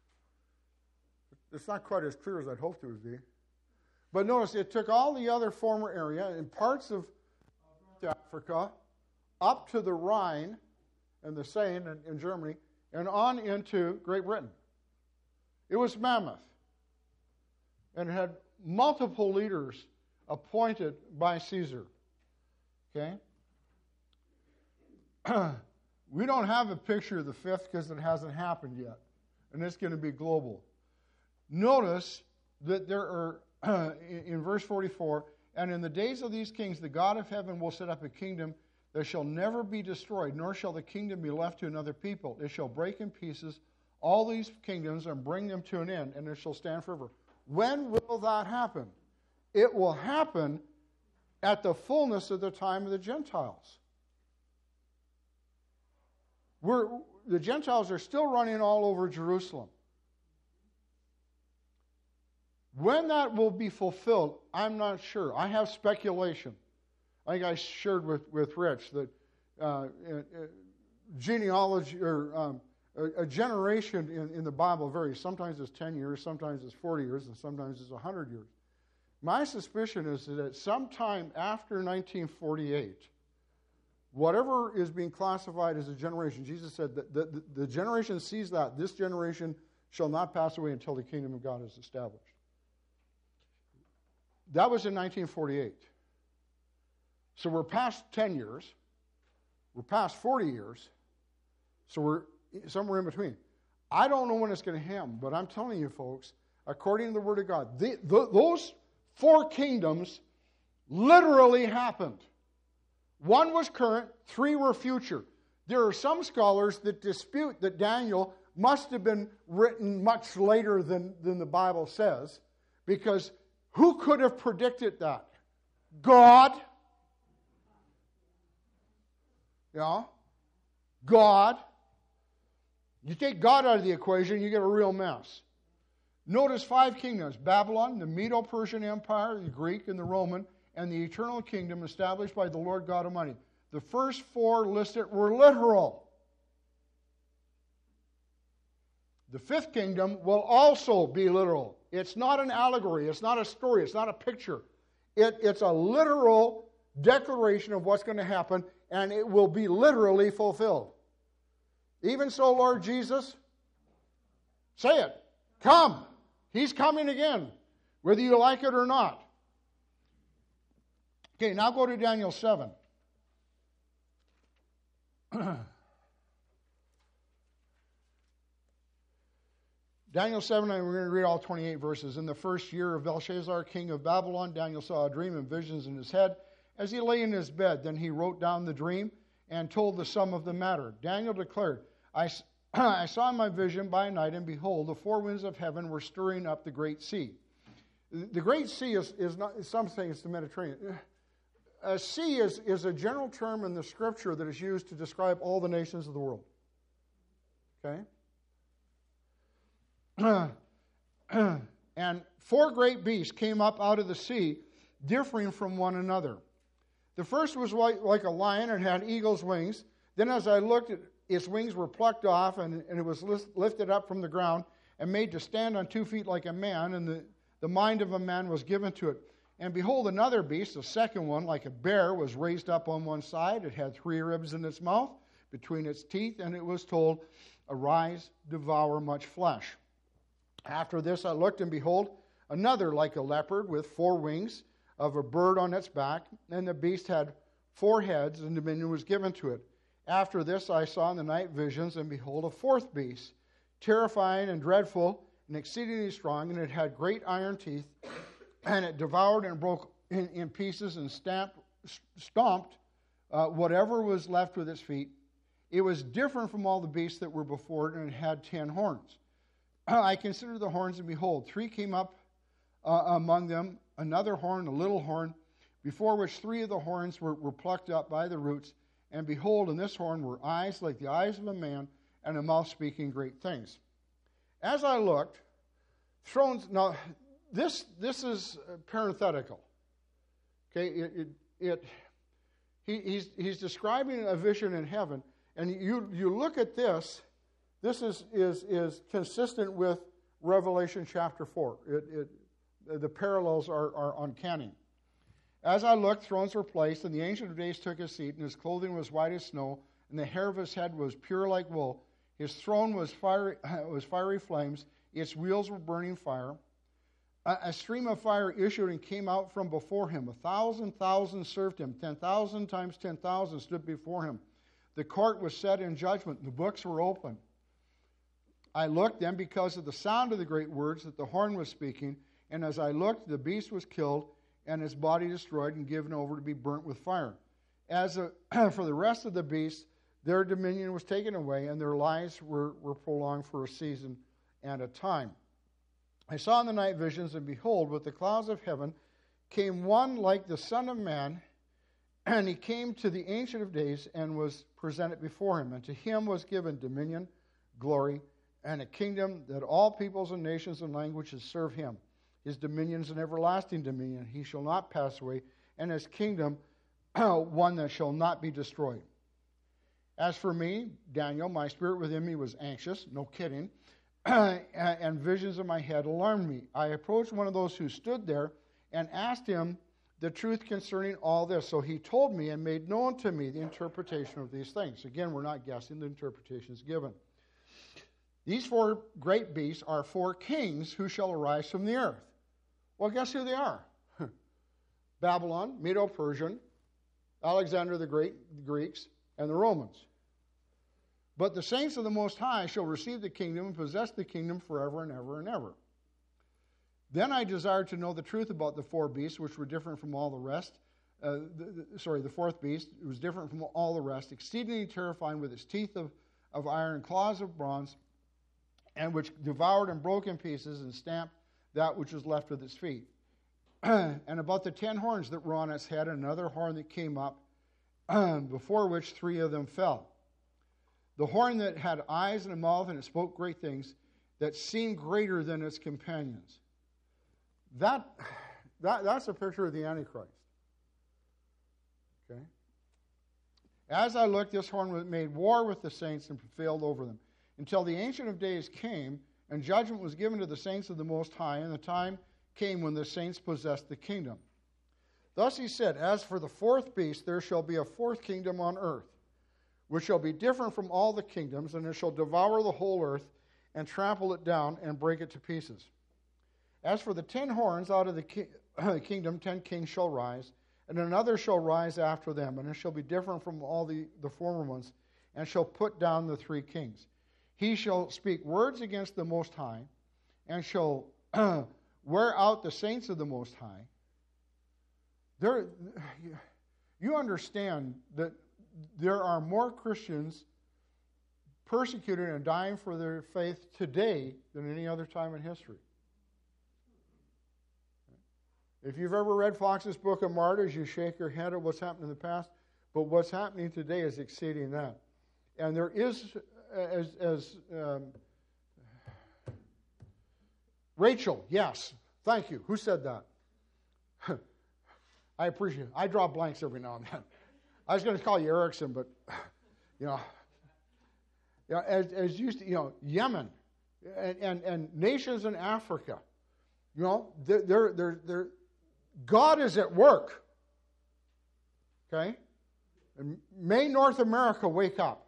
It's not quite as clear as I'd hoped it would be. But notice, it took all the other former area and parts of Africa up to the Rhine and the Seine in, in Germany, and on into Great Britain. It was mammoth. And it had multiple leaders appointed by Caesar. Okay? We don't have a picture of the fifth because it hasn't happened yet. And it's going to be global. Notice that there are, in, in verse forty-four, and in the days of these kings, the God of heaven will set up a kingdom that shall never be destroyed, nor shall the kingdom be left to another people. It shall break in pieces all these kingdoms and bring them to an end, and it shall stand forever. When will that happen? It will happen at the fullness of the time of the Gentiles. We're, the Gentiles are still running all over Jerusalem. When that will be fulfilled, I'm not sure. I have speculation. I think I shared with, with Rich that uh, uh, genealogy or um, a, a generation in, in the Bible varies. Sometimes it's ten years, sometimes it's forty years, and sometimes it's one hundred years. My suspicion is that sometime after nineteen forty-eight, whatever is being classified as a generation, Jesus said that the, the, the generation sees that. This generation shall not pass away until the kingdom of God is established. That was in nineteen forty-eight. So we're past ten years. We're past forty years. So we're somewhere in between. I don't know when it's going to happen, but I'm telling you, folks, according to the Word of God, the, the, those four kingdoms literally happened. One was current, three were future. There are some scholars that dispute that Daniel must have been written much later than, than the Bible says, because who could have predicted that? God. Yeah. God. You take God out of the equation, you get a real mess. Notice five kingdoms: Babylon, the Medo-Persian Empire, the Greek and the Roman, and the eternal kingdom established by the Lord God Almighty. The first four listed were literal. The fifth kingdom will also be literal. It's not an allegory. It's not a story. It's not a picture. It, it's a literal declaration of what's going to happen, and it will be literally fulfilled. Even so, Lord Jesus, say it. Come. He's coming again, whether you like it or not. Okay, now go to Daniel seven. Daniel seven, and we're going to read all twenty-eight verses. In the first year of Belshazzar, king of Babylon, Daniel saw a dream and visions in his head as he lay in his bed. Then he wrote down the dream and told the sum of the matter. Daniel declared, I, I saw in my vision by night, and behold, the four winds of heaven were stirring up the great sea. The great sea is, is not, some say it's the Mediterranean. A sea is, is a general term in the Scripture that is used to describe all the nations of the world. Okay? And four great beasts came up out of the sea, differing from one another. The first was like, like a lion and had eagle's wings. Then as I looked, its wings were plucked off, and, and it was lifted up from the ground and made to stand on two feet like a man, and the, the mind of a man was given to it. And behold, another beast, the second one, like a bear, was raised up on one side. It had three ribs in its mouth, between its teeth, and it was told, Arise, devour much flesh. After this I looked, and behold, another like a leopard with four wings of a bird on its back, and the beast had four heads, and dominion was given to it. After this I saw in the night visions, and behold, a fourth beast, terrifying and dreadful, and exceedingly strong, and it had great iron teeth, and it devoured and broke in, in pieces and stamped, stomped uh, whatever was left with its feet. It was different from all the beasts that were before it, and it had ten horns. I considered the horns, and behold, three came up uh, among them, another horn, a little horn, before which three of the horns were, were plucked up by the roots. And behold, in this horn were eyes like the eyes of a man, and a mouth speaking great things. As I looked, thrones. Now, this this is parenthetical. Okay, it it, it he, he's he's describing a vision in heaven, and you you look at this. This is, is, is consistent with Revelation chapter four. It, it, the parallels are, are uncanny. As I looked, thrones were placed, and the Ancient of Days took his seat, and his clothing was white as snow, and the hair of his head was pure like wool. His throne was fiery, was fiery flames. Its wheels were burning fire. A, a stream of fire issued and came out from before him. A thousand thousand served him. Ten thousand times ten thousand stood before him. The court was set in judgment. The books were open. I looked then because of the sound of the great words that the horn was speaking, and as I looked, the beast was killed, and his body destroyed and given over to be burnt with fire. As a, for the rest of the beasts, their dominion was taken away, and their lives were, were prolonged for a season and a time. I saw in the night visions, and behold, with the clouds of heaven came one like the Son of Man, and he came to the Ancient of Days and was presented before him. And to him was given dominion, glory, and a kingdom that all peoples and nations and languages serve him. His dominion is an everlasting dominion. He shall not pass away, and his kingdom one that shall not be destroyed. As for me, Daniel, my spirit within me was anxious, no kidding, and visions in my head alarmed me. I approached one of those who stood there and asked him the truth concerning all this. So he told me and made known to me the interpretation of these things. Again, we're not guessing, the interpretation is given. These four great beasts are four kings who shall arise from the earth. Well, guess who they are? Babylon, Medo-Persian, Alexander the Great, the Greeks, and the Romans. But the saints of the Most High shall receive the kingdom and possess the kingdom forever and ever and ever. Then I desired to know the truth about the four beasts, which were different from all the rest. Uh, the, the, sorry, the fourth beast was different from all the rest, exceedingly terrifying, with its teeth of, of iron and claws of bronze, and which devoured and broke in pieces and stamped that which was left with its feet. And about the ten horns that were on its head, another horn that came up, before which three of them fell. The horn that had eyes and a mouth, and it spoke great things, that seemed greater than its companions. That, that that's a picture of the Antichrist. Okay? As I looked, this horn made war with the saints and prevailed over them, until the Ancient of Days came, and judgment was given to the saints of the Most High, and the time came when the saints possessed the kingdom. Thus he said, as for the fourth beast, there shall be a fourth kingdom on earth, which shall be different from all the kingdoms, and it shall devour the whole earth, and trample it down, and break it to pieces. As for the ten horns, out of the ki- kingdom ten kings shall rise, and another shall rise after them, and it shall be different from all the, the former ones, and shall put down the three kings. He shall speak words against the Most High, and shall wear out the saints of the Most High. There, you understand that there are more Christians persecuted and dying for their faith today than any other time in history. If you've ever read Fox's Book of Martyrs, you shake your head at what's happened in the past, but what's happening today is exceeding that. And there is, as, as um, Rachel, yes, thank you. Who said that? I appreciate it. I draw blanks every now and then. I was going to call you Erickson, but, you know, you know as, as used to, you know, Yemen and, and, and nations in Africa, you know, they're, they're, they're, they're, God is at work. Okay? And may North America wake up.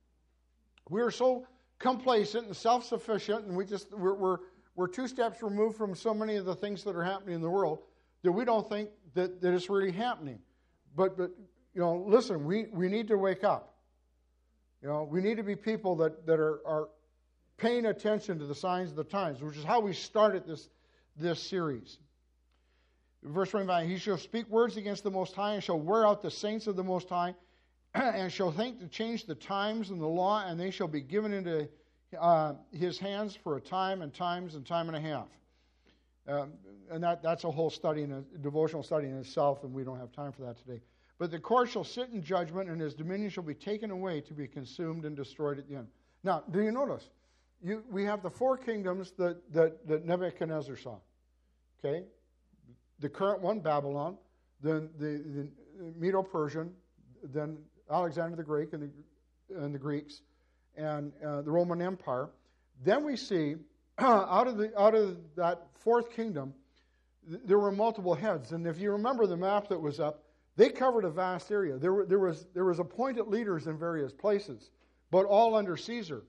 We are so complacent and self-sufficient, and we just, we're, we're, we're two steps removed from so many of the things that are happening in the world that we don't think that, that it's really happening. But, but you know, listen, we, we need to wake up. You know, we need to be people that, that are, are paying attention to the signs of the times, which is how we started this, this series. Verse twenty-five, he shall speak words against the Most High, and shall wear out the saints of the Most High, and shall think to change the times and the law, and they shall be given into uh, his hands for a time and times and time and a half. Um, and that, that's a whole study, in a devotional study in itself, and we don't have time for that today. But the court shall sit in judgment, and his dominion shall be taken away to be consumed and destroyed at the end. Now, do you notice? You, we have the four kingdoms that, that, that Nebuchadnezzar saw. Okay? The current one, Babylon, then the, the Medo-Persian, then Alexander the Great and the, and the Greeks, and uh, the Roman Empire. Then we see out of the out of that fourth kingdom, th- there were multiple heads. And if you remember the map that was up, they covered a vast area. There were there was there was appointed leaders in various places, but all under Caesar.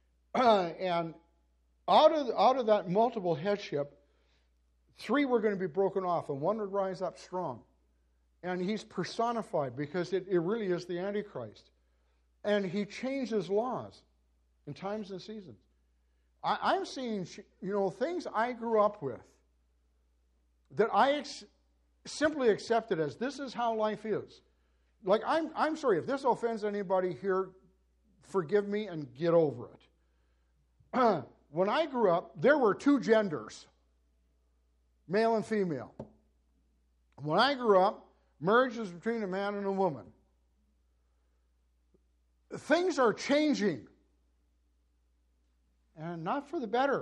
And out of out of that multiple headship, three were going to be broken off, and one would rise up strong. And he's personified because it, it really is the Antichrist. And he changes laws in times and seasons. I, I'm seeing, you know, things I grew up with that I ex- simply accepted as this is how life is. Like, I'm, I'm sorry, if this offends anybody here, forgive me and get over it. When I grew up, there were two genders, male and female. When I grew up, marriage was between a man and a woman. Things are changing. And not for the better.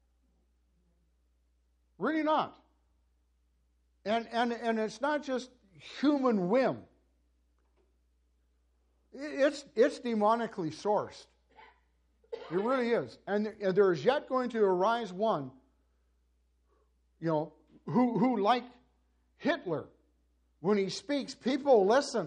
Really not. And, and, and it's not just human whim. It's, it's demonically sourced. It really is. And, and there is yet going to arise one, you know, who, who like Hitler, when he speaks, people listen.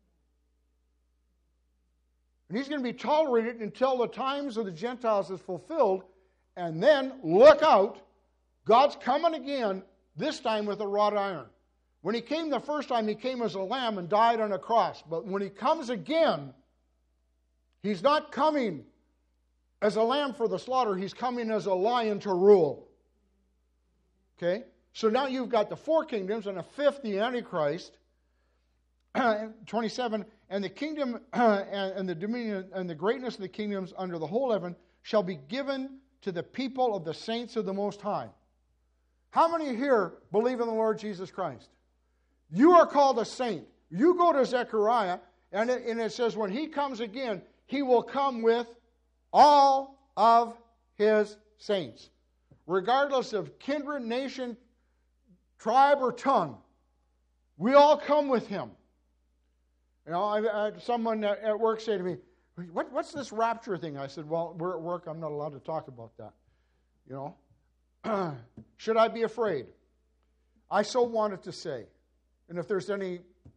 And he's going to be tolerated until the times of the Gentiles is fulfilled. And then, look out, God's coming again, this time with a wrought iron. When he came the first time, he came as a lamb and died on a cross. But when he comes again, he's not coming as a lamb for the slaughter. He's coming as a lion to rule. Okay? So now you've got the four kingdoms and a fifth, the Antichrist. twenty-seven, and the kingdom uh, and, and the dominion and the greatness of the kingdoms under the whole heaven shall be given to the people of the saints of the Most High. How many here believe in the Lord Jesus Christ? You are called a saint. You go to Zechariah, and it, and it says when he comes again, he will come with all of his saints. Regardless of kindred, nation, tribe, or tongue, we all come with him. You know, I, I had someone at work say to me, what, what's this rapture thing? I said, well, we're at work. I'm not allowed to talk about that. You know, should I be afraid? I so wanted to say, and if there's any,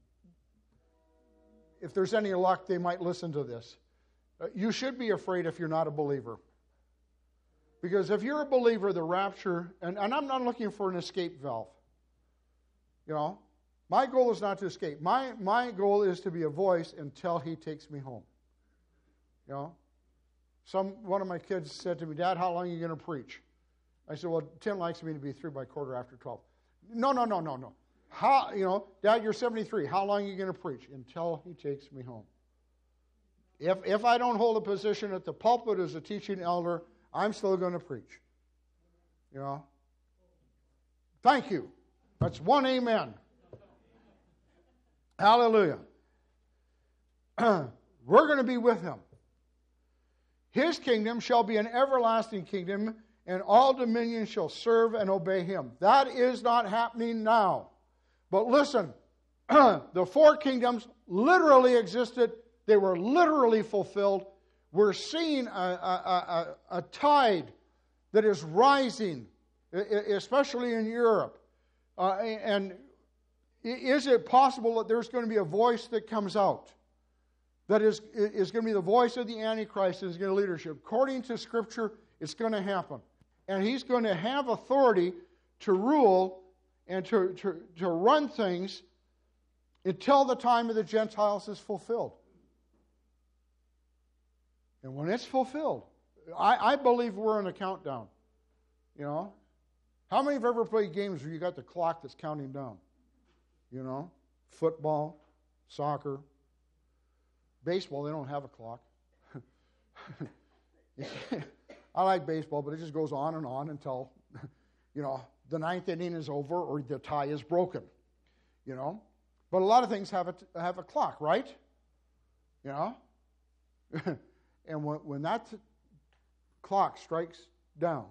if there's any luck, they might listen to this. You should be afraid if you're not a believer. Because if you're a believer, the rapture, and, and I'm not looking for an escape valve. You know, my goal is not to escape. My, my goal is to be a voice until he takes me home. You know, some one of my kids said to me, Dad, how long are you going to preach? I said, well, Tim likes me to be through by quarter after twelve. No, no, no, no, no. How, you know, Dad, you're seventy-three. How long are you going to preach? Until he takes me home. If if I don't hold a position at the pulpit as a teaching elder, I'm still going to preach. You know. Thank you. That's one amen. Hallelujah. We're going to be with him. His kingdom shall be an everlasting kingdom, and all dominions shall serve and obey him. That is not happening now. But listen, the four kingdoms literally existed. They were literally fulfilled. We're seeing a, a, a, a tide that is rising, especially in Europe. Uh, and is it possible that there's going to be a voice that comes out that is, is going to be the voice of the Antichrist and is going to leadership? According to Scripture, it's going to happen. And he's going to have authority to rule and to, to, to run things until the time of the Gentiles is fulfilled. And when it's fulfilled, I, I believe we're in a countdown. You know? How many have ever played games where you got the clock that's counting down? You know? Football, soccer, baseball, they don't have a clock. I like baseball, but it just goes on and on until, you know, the ninth inning is over or the tie is broken. You know? But a lot of things have a, have a clock, right? You know? And when, when that clock strikes down,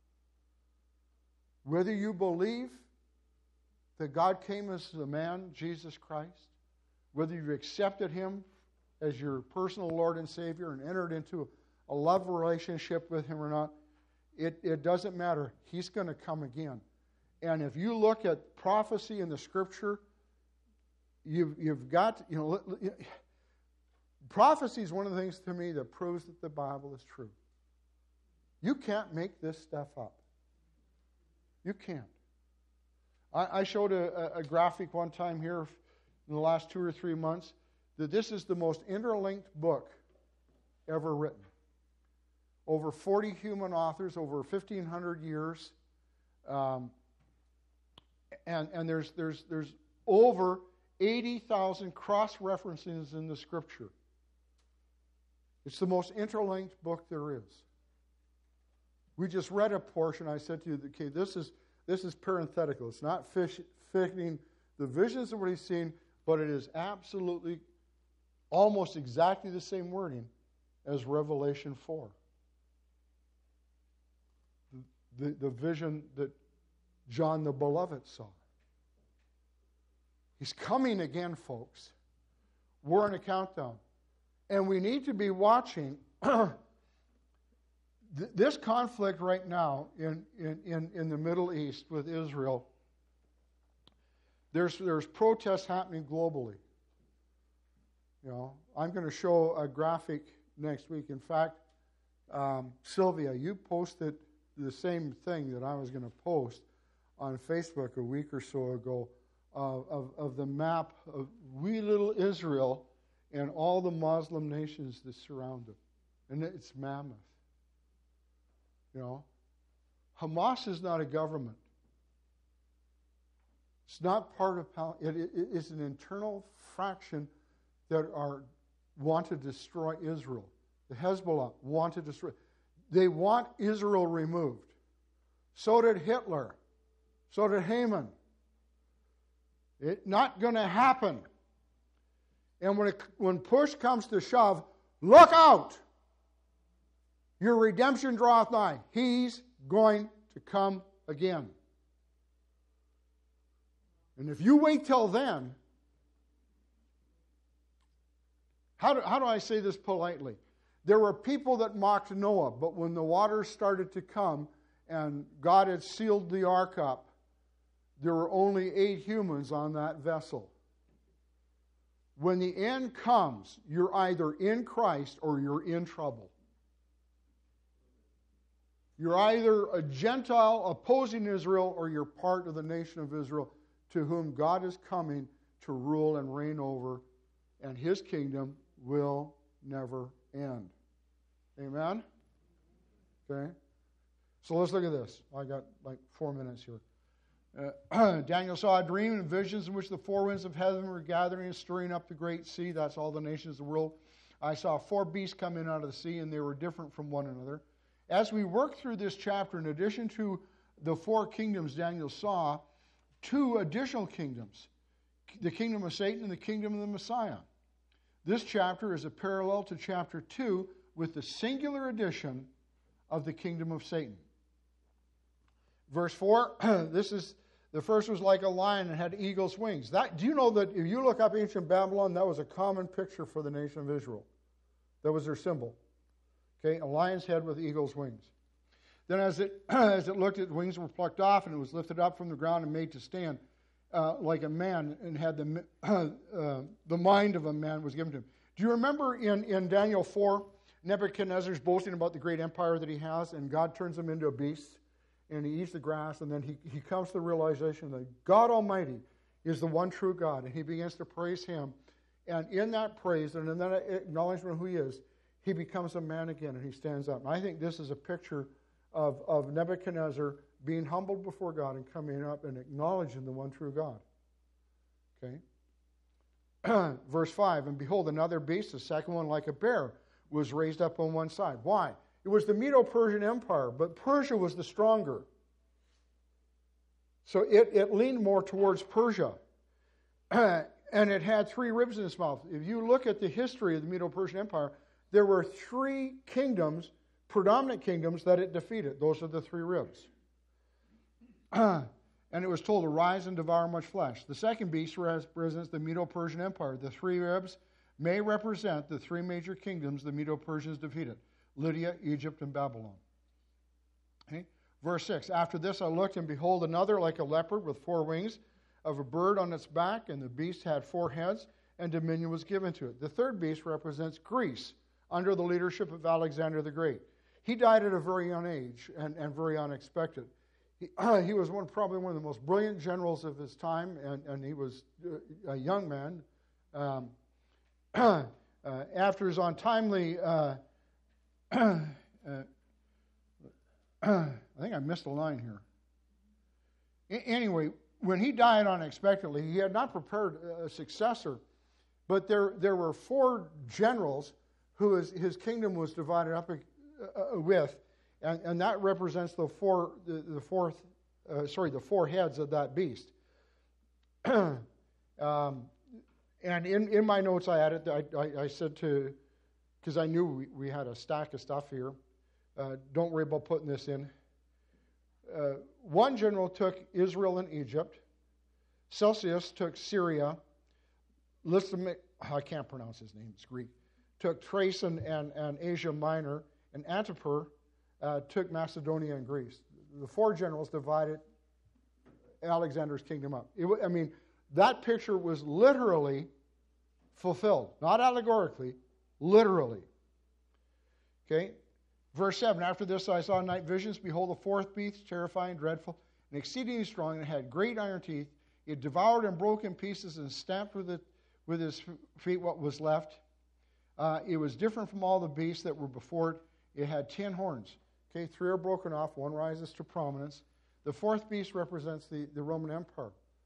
whether you believe that God came as the man, Jesus Christ, whether you've accepted him as your personal Lord and Savior and entered into a love relationship with him or not, it, it doesn't matter. He's going to come again. And if you look at prophecy in the Scripture, you've, you've got, you know, prophecy is one of the things to me that proves that the Bible is true. You can't make this stuff up. You can't. I, I showed a, a graphic one time here in the last two or three months that this is the most interlinked book ever written. Over forty human authors, over fifteen hundred years. Um, and and there's, there's, there's over eighty thousand cross-references in the Scripture. It's the most interlinked book there is. We just read a portion. I said to you, okay, this is this is parenthetical. It's not fish, fitting the visions of what he's seen, but it is absolutely almost exactly the same wording as Revelation four. The, the, the vision that John the Beloved saw. He's coming again, folks. We're in a countdown. And we need to be watching this conflict right now in, in, in the Middle East with Israel. There's, there's protests happening globally. You know, I'm going to show a graphic next week. In fact, um, Sylvia, you posted the same thing that I was going to post on Facebook a week or so ago uh, of, of the map of wee little Israel and all the Muslim nations that surround it. And it's mammoth. You know, Hamas is not a government. It's not part of Palestine. It, it, it's an internal fraction that are want to destroy Israel. The Hezbollah want to destroy. They want Israel removed. So did Hitler. So did Haman. It's not going to happen. And when, it, when push comes to shove, look out! Your redemption draweth nigh. He's going to come again. And if you wait till then, how do, how do I say this politely? There were people that mocked Noah, but when the waters started to come and God had sealed the ark up, there were only eight humans on that vessel. When the end comes, you're either in Christ or you're in trouble. You're either a Gentile opposing Israel or you're part of the nation of Israel to whom God is coming to rule and reign over, and His kingdom will never end. Amen? Okay? So let's look at this. I got like four minutes here. Uh, Daniel saw a dream and visions in which the four winds of heaven were gathering and stirring up the great sea. That's all the nations of the world. I saw four beasts come in out of the sea, and they were different from one another. As we work through this chapter, in addition to the four kingdoms Daniel saw, two additional kingdoms, the kingdom of Satan and the kingdom of the Messiah. This chapter is a parallel to chapter two with the singular addition of the kingdom of Satan. Verse four, this is, the first was like a lion and had eagle's wings. That, do you know that if you look up ancient Babylon, that was a common picture for the nation of Israel. That was their symbol. Okay, a lion's head with eagle's wings. Then as it as it looked, its wings were plucked off, and it was lifted up from the ground and made to stand uh, like a man, and had the uh, the mind of a man was given to him. Do you remember in, in Daniel four, Nebuchadnezzar's boasting about the great empire that he has, and God turns him into a beast, and he eats the grass, and then he, he comes to the realization that God Almighty is the one true God, and he begins to praise Him. And in that praise and in that acknowledgement of who He is, he becomes a man again, and he stands up. And I think this is a picture of, of Nebuchadnezzar being humbled before God and coming up and acknowledging the one true God. Okay? Verse five, and behold, another beast, the second one like a bear, was raised up on one side. Why? It was the Medo-Persian Empire, but Persia was the stronger. So it, it leaned more towards Persia. And it had three ribs in its mouth. If you look at the history of the Medo-Persian Empire, there were three kingdoms, predominant kingdoms, that it defeated. Those are the three ribs. And it was told to rise and devour much flesh. The second beast represents the Medo-Persian Empire. The three ribs may represent the three major kingdoms the Medo-Persians defeated: Lydia, Egypt, and Babylon. Okay? Verse six, after this I looked, and behold, another like a leopard with four wings of a bird on its back, and the beast had four heads, and dominion was given to it. The third beast represents Greece, under the leadership of Alexander the Great. He died at a very young age and, and very unexpected. He, uh, he was one, probably one of the most brilliant generals of his time, and, and he was uh, a young man. Um, uh, after his untimely, uh, uh, I think I missed a line here. A- anyway, when he died unexpectedly, he had not prepared a successor, but there, there were four generals who his, his kingdom was divided up uh, with, and, and that represents the four, the, the fourth, uh, sorry, the four heads of that beast. um, and in, in my notes, I added, I, I, I said to, because I knew we, we had a stack of stuff here. Uh, don't worry about putting this in. Uh, one general took Israel and Egypt. Celsius took Syria. Listen, I can't pronounce his name; it's Greek. Took Thrace and, and, and Asia Minor, and Antipater uh, took Macedonia and Greece. The four generals divided Alexander's kingdom up. It, I mean, that picture was literally fulfilled, not allegorically, literally. Okay? Verse seven, after this I saw night visions. Behold, the fourth beast, terrifying, dreadful, and exceedingly strong, and it had great iron teeth. It devoured and broke in pieces and stamped with, it, with his feet what was left. Uh, it was different from all the beasts that were before it. It had ten horns. Okay, three are broken off, one rises to prominence. The fourth beast represents the, the Roman Empire.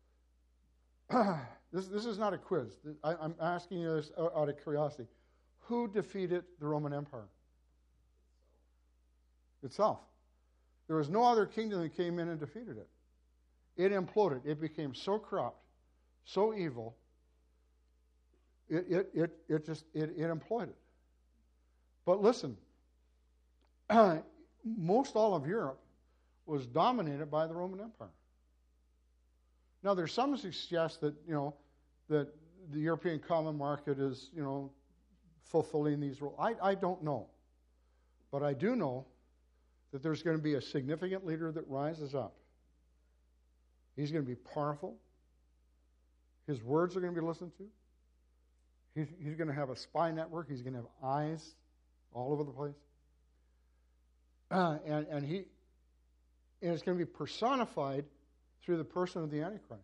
this, this is not a quiz. I, I'm asking you this out of curiosity. Who defeated the Roman Empire? itself. There was no other kingdom that came in and defeated it. It imploded. It became so corrupt, so evil, it, it, it, it just, it, it imploded. But listen, most all of Europe was dominated by the Roman Empire. Now, there's some who suggest that, you know, that the European common market is, you know, fulfilling these roles. I, I don't know. But I do know that there's going to be a significant leader that rises up. He's going to be powerful. His words are going to be listened to. He's, he's going to have a spy network. He's going to have eyes all over the place. Uh, and, and he and it's going to be personified through the person of the Antichrist.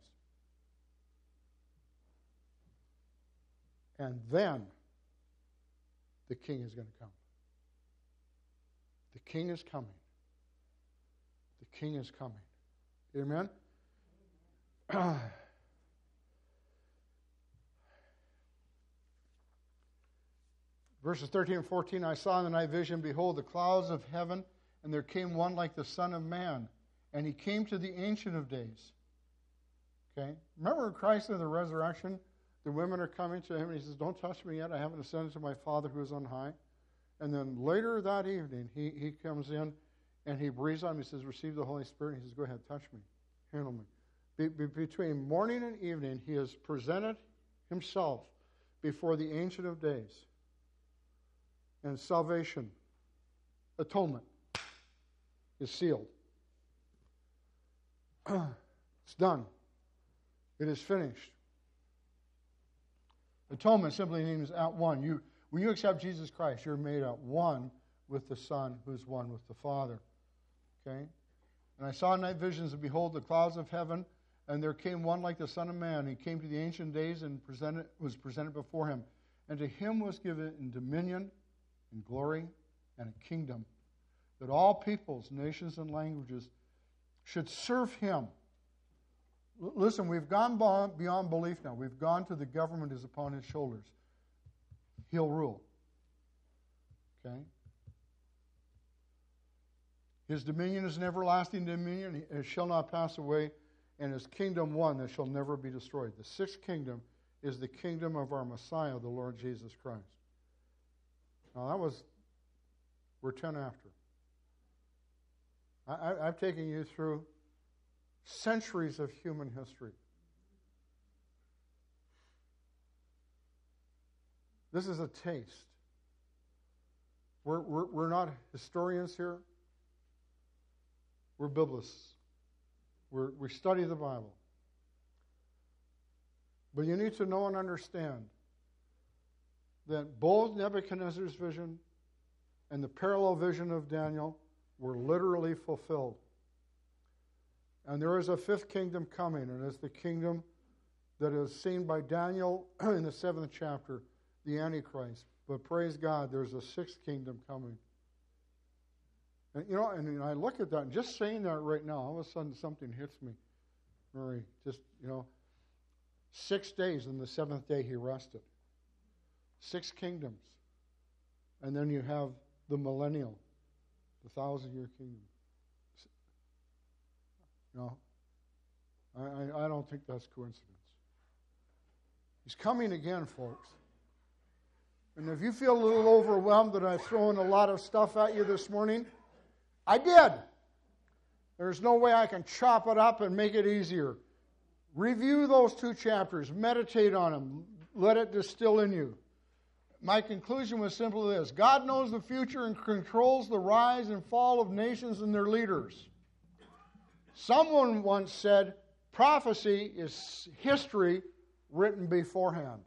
And then the king is going to come. The king is coming. The king is coming. Amen? Verses thirteen and fourteen, I saw in the night vision, behold, the clouds of heaven, and there came one like the Son of Man, and he came to the Ancient of Days. Okay? Remember Christ in the resurrection? The women are coming to him, and he says, don't touch me yet. I haven't ascended to my Father who is on high. And then later that evening, he, he comes in, and he breathes on him. He says, receive the Holy Spirit. And he says, go ahead, touch me. Handle me. Be, be, between morning and evening, he has presented himself before the Ancient of Days. And salvation, atonement, is sealed. It's done. It is finished. Atonement simply means at one. You, when you accept Jesus Christ, you're made at one with the Son, who's one with the Father. Okay? And I saw in night visions, and behold, the clouds of heaven, and there came one like the Son of Man. He came to the Ancient Days and presented, was presented before him. And to him was given dominion and glory and a kingdom, that all peoples, nations, and languages should serve him. L- listen, we've gone beyond belief now. We've gone to the government is upon his shoulders. He'll rule. Okay? His dominion is an everlasting dominion. It shall not pass away. And his kingdom one that shall never be destroyed. The sixth kingdom is the kingdom of our Messiah, the Lord Jesus Christ. Now that was, we're ten after. I, I, I've taken you through centuries of human history. This is a taste. We're, we're, we're not historians here. We're biblicists. We're, we study the Bible. But you need to know and understand that both Nebuchadnezzar's vision and the parallel vision of Daniel were literally fulfilled. And there is a fifth kingdom coming, and it's the kingdom that is seen by Daniel in the seventh chapter, the Antichrist. But praise God, there's a sixth kingdom coming. And you know, and I look at that, and just saying that right now, all of a sudden something hits me. Murray, just, you know, six days, and the seventh day he rested. Six kingdoms. And then you have the millennial, the thousand-year kingdom. No, I, I, I don't think that's coincidence. He's coming again, folks. And if you feel a little overwhelmed that I've thrown a lot of stuff at you this morning, I did. There's no way I can chop it up and make it easier. Review those two chapters. Meditate on them. Let it distill in you. My conclusion was simply this. God knows the future and controls the rise and fall of nations and their leaders. Someone once said, prophecy is history written beforehand.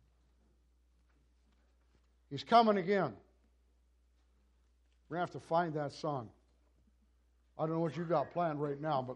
He's coming again. We're going to have to find that song. I don't know what you got planned right now, but